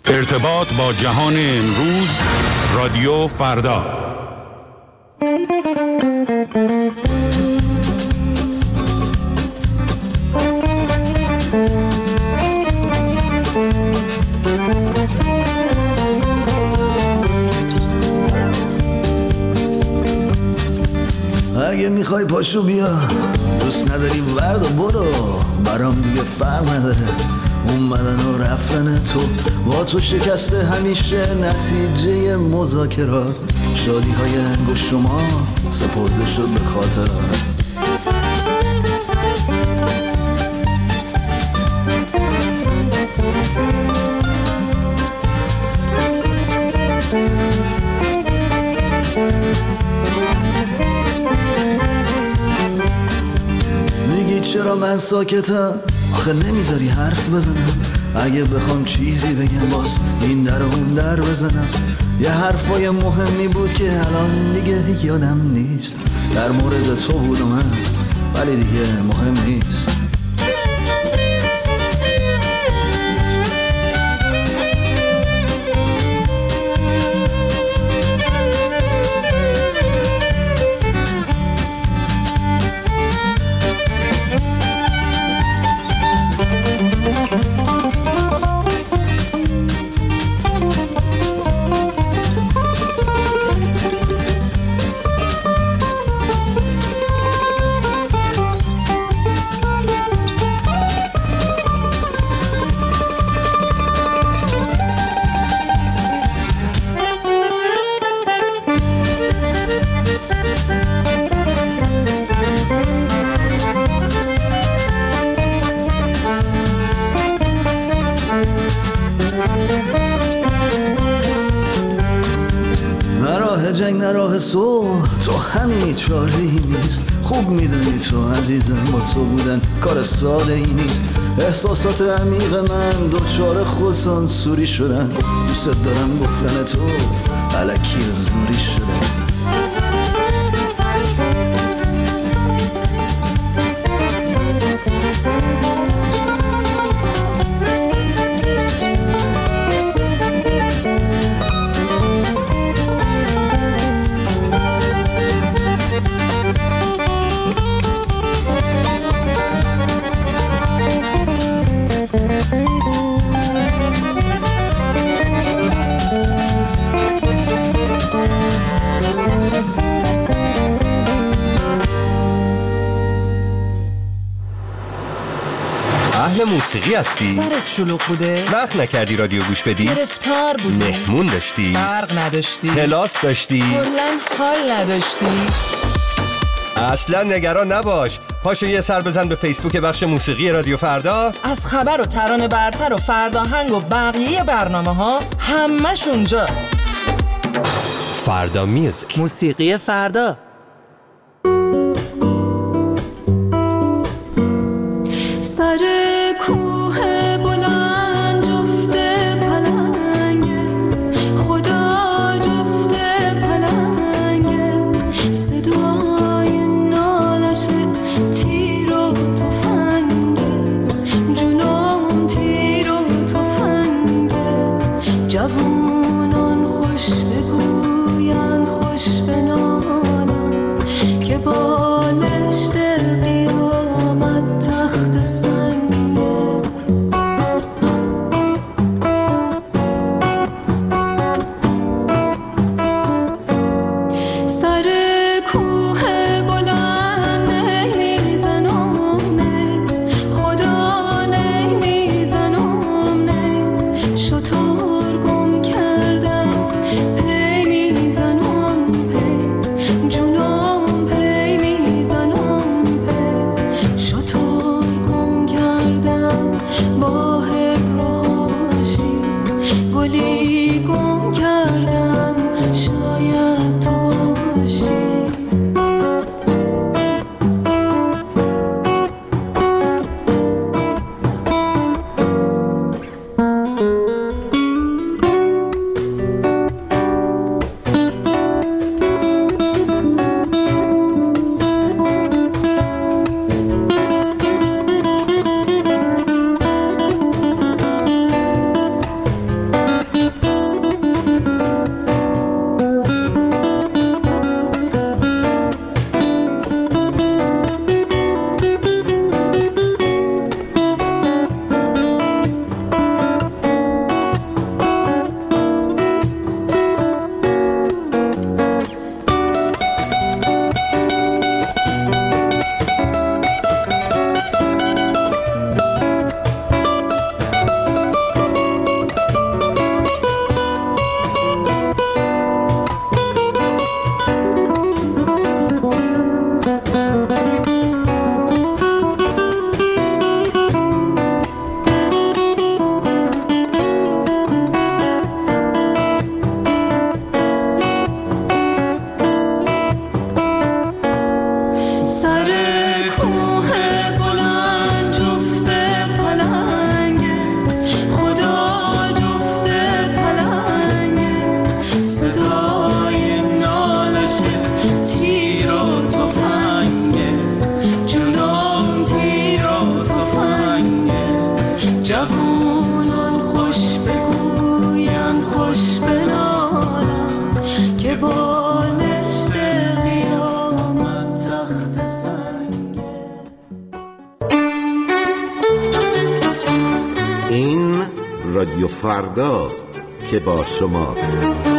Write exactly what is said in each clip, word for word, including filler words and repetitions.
ارتباط با جهان امروز، رادیو فردا. اگه میخوای پاشو بیا، دوست نداری ورد و برو، برام دیگه فرق نداره اومدن و رفتن تو. با تو شکسته همیشه نتیجه مذاکرات، شادی های انگشت شما سپرده شد به خاطرات. میگی چرا من ساکتم؟ آخه نمیذاری حرف بزنم. اگه بخوام چیزی بگم باز این در اون در بزنم. یه حرفای مهمی بود که الان دیگه یادم نیست. در مورد تو بود و من، ولی دیگه مهم نیست. جنگ نه راه صلح، تو همینی چاره ای نیست. خوب میدونی تو عزیزم، با تو بودن کار ساده ای نیست. احساسات عمیق من دوچار خودسانسوری شدن. دوست دارم گفتن تو الکی زوری شدن. اهل موسیقی هستی؟ سرت شلوغ بوده؟ وقت نکردی رادیو گوش بدی؟ گرفتار بودی؟ مهمون داشتی؟ برق نداشتی؟ کلاس داشتی؟ کلاً حال نداشتی؟ اصلا نگران نباش، پاشو یه سر بزن به فیسبوک بخش موسیقی رادیو فردا. از خبر و ترانه برتر و فرداهنگ و بقیه برنامه ها همش اونجاست. فردا میوزیک، موسیقی فردا. سر کوه بلند جفته پلنگه، خدا جفته پلنگه. صدای نالش تیر و تفنگه، جلوم تیر و تفنگه. جوونان خوش بگویند خوش بنالند، رادیو فرداست که با شماست.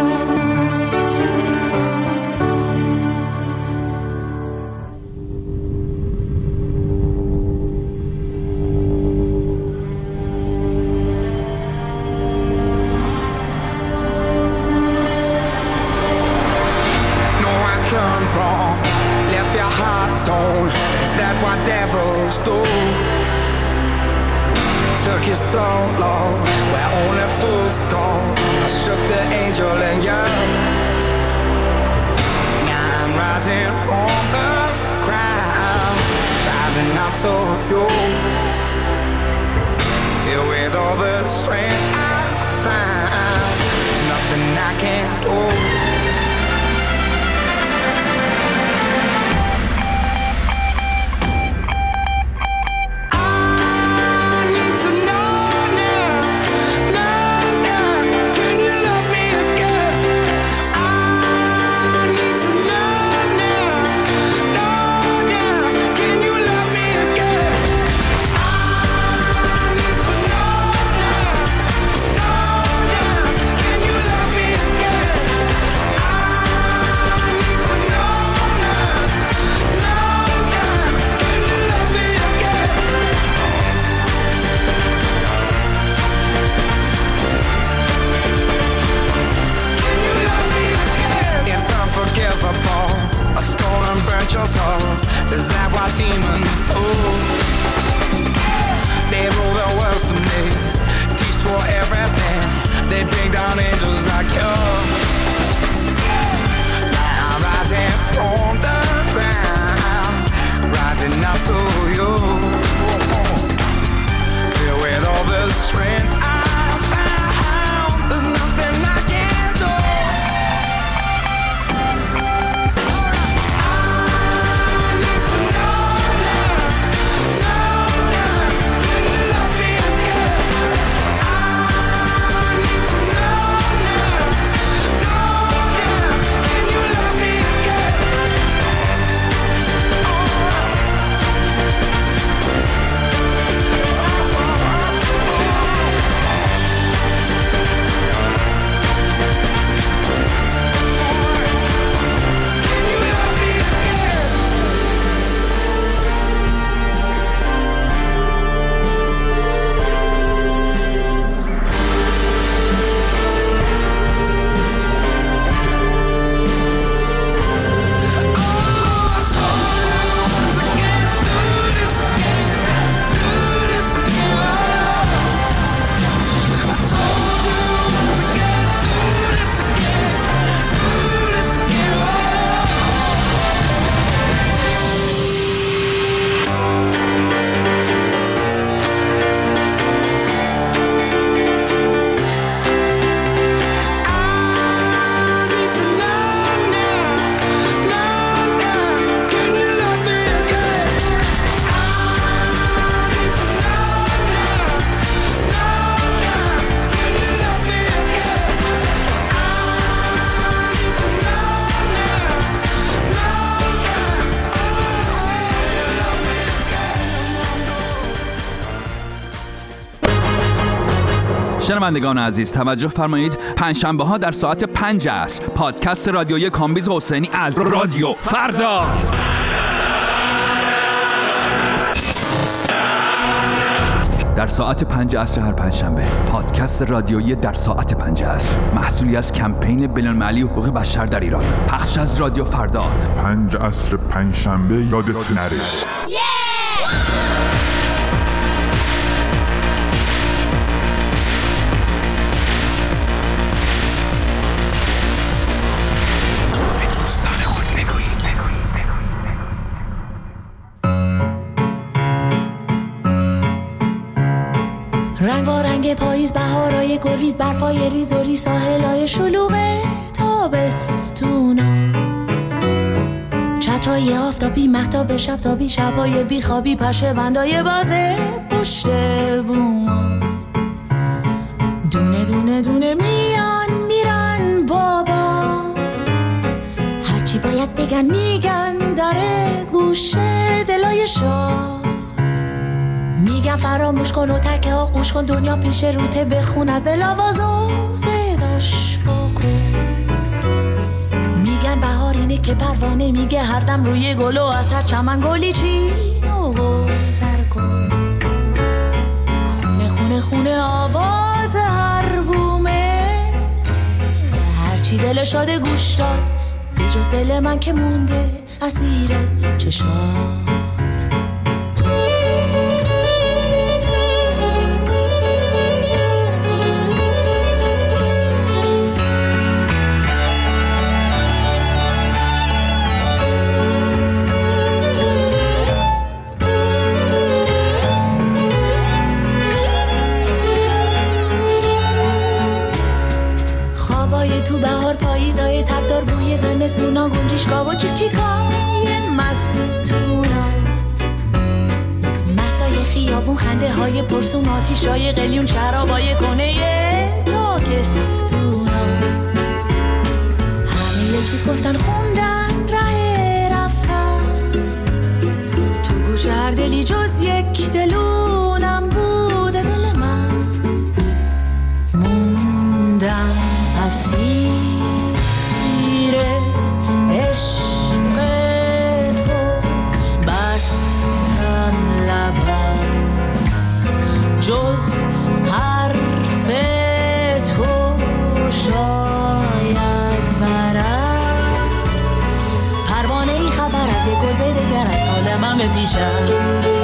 Took you so long, where only fools go. I shook the angel in you. Now I'm rising from the ground, rising up to you. Filled with all the strength I find, there's nothing I can't do. Is that what demons do? They rule the world to me, destroy everything. They bring down angels like you. Now I'm rising from the ground, rising up to you. Filled with all the strength I found, there's nothing I can't do. شنوندگان عزیز توجه فرمایید، پنجشنبه ها در ساعت پنج عصر پادکست رادیویی کامبیز حسینی از رادیو فردا. در ساعت پنج عصر هر پنجشنبه پادکست رادیویی در ساعت پنج عصر، محصولی از کمپین بین‌المللی حقوق بشر در ایران، پخش از رادیو فردا. پنج عصر پنجشنبه یادت نره. رنگ و رنگ پاییز، بهارای گریز، برفای ریز و ریز، ساحلای شلوغ تابستونا، چترای آفتابی، مهتاب شب تابی، شبای بیخوابی، پشه بندای بازه پشت بوما، دونه دونه دونه میان میرن بابا، هرچی باید بگن میگن، داره گوشه دلای شاد میگن میگم فراموش کن و ترک آغوش کن، دنیا پیش روته بخون از دل آواز و صداش بکن. میگن بهار اینه که پروانه میگه هر دم روی گل و از هر چمن گلی چین و گذر کن. خونه خونه خونه آواز هر بومه، هرچی دل شاده گوش داد به جز دل من که مونده اسیر چشمات. تو بهار پاییزای تبدار بوی زمستونا، گنجشگاه و چیکچیکای مستونا، مسای خیابون خنده های پرسون، آتیشای قلیون شرابای کنه تاکستونا. همه یه چیز گفتن خوندن ره رفتن، تو گوش هر دلی جز یک دلونم بوده دل من موندم اسیر عشق تو. بستم لبست جز حرف تو شاید برد پروانه ای خبر از یک گل به دگر از حال من بپیشد.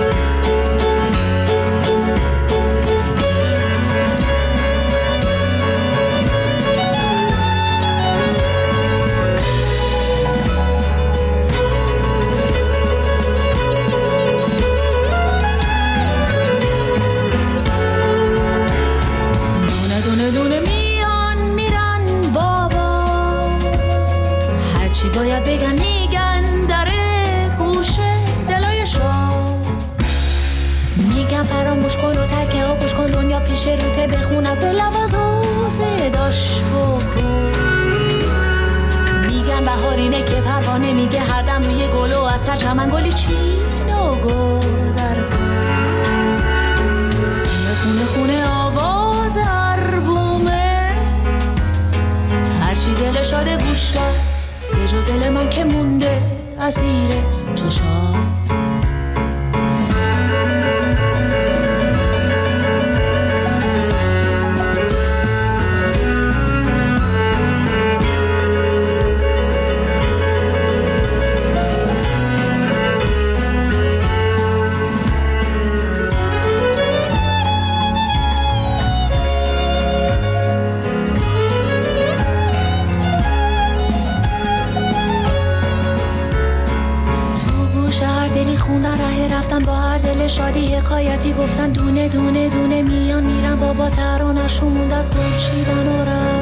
باید بگن میگن در گوشه دلای شام. میگن فراموش کن و ترک آغوش کن، دنیا پیش روته بخون از دل آواز و صداش بکن. میگن بهار اینه که پروانه میگه هر دم روی گل و از هر چمن گلی چین و گذر کن. خونه خونه آواز هر بومه، هرچی دل شاده گوش داد به جز دل من که مونده اسیر چشات. خوندن ره رفتن با هر دل شادی حکایتی گفتن، دونه دونه دونه میان میرن بابا ترانشون موند از گل چیدن و رفت.